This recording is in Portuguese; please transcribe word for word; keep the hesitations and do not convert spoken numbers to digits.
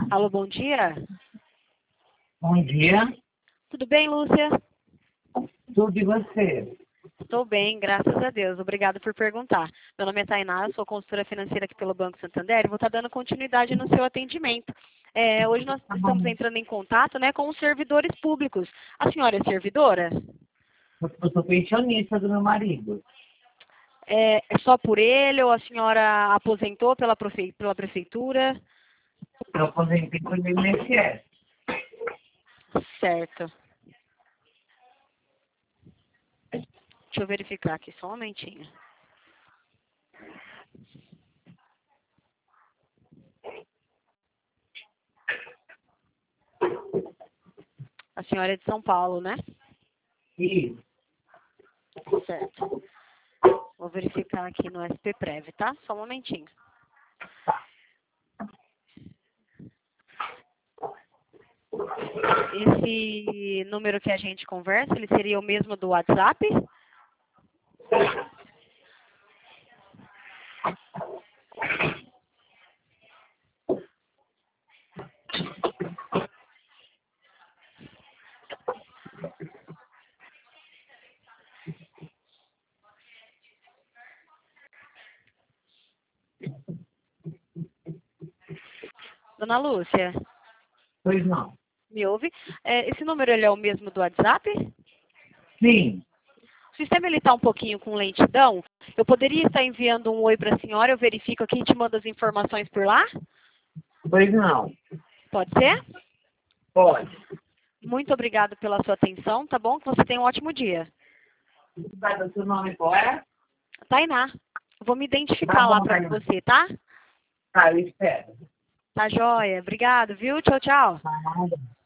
Alô, bom dia. Bom dia. Tudo bem, Lúcia? Tudo e você? Estou bem, graças a Deus. Obrigada por perguntar. Meu nome é Tainá, eu sou consultora financeira aqui pelo Banco Santander e vou estar dando continuidade no seu atendimento. É, hoje nós Tá estamos bom. entrando em contato, né, com os servidores públicos. A senhora é servidora? Eu sou pensionista do meu marido. É, é só por ele ou a senhora aposentou pela, profe- pela prefeitura? Eu aposentei pelo I N S S. Certo. Deixa eu verificar aqui, só um momentinho. A senhora é de São Paulo, né? Isso. Certo. Vou verificar aqui no S P Prev, tá? Só um momentinho. Esse número que a gente conversa, ele seria o mesmo do WhatsApp? Dona Lúcia, Pois não. me ouve? É, esse número ele é o mesmo do WhatsApp? Sim. O sistema ele está um pouquinho com lentidão. Eu poderia estar enviando um oi para a senhora, eu verifico aqui e te mando as informações por lá? Pois não. Pode ser? Pode. Muito obrigada pela sua atenção, tá bom? Que você tenha um ótimo dia. Sabe o seu nome qual é? Tainá, eu vou me Tá identificar lá bom, para Tainá. você, tá? Tá, eu espero. Tá joia. Obrigado, viu? Tchau, tchau. Tá.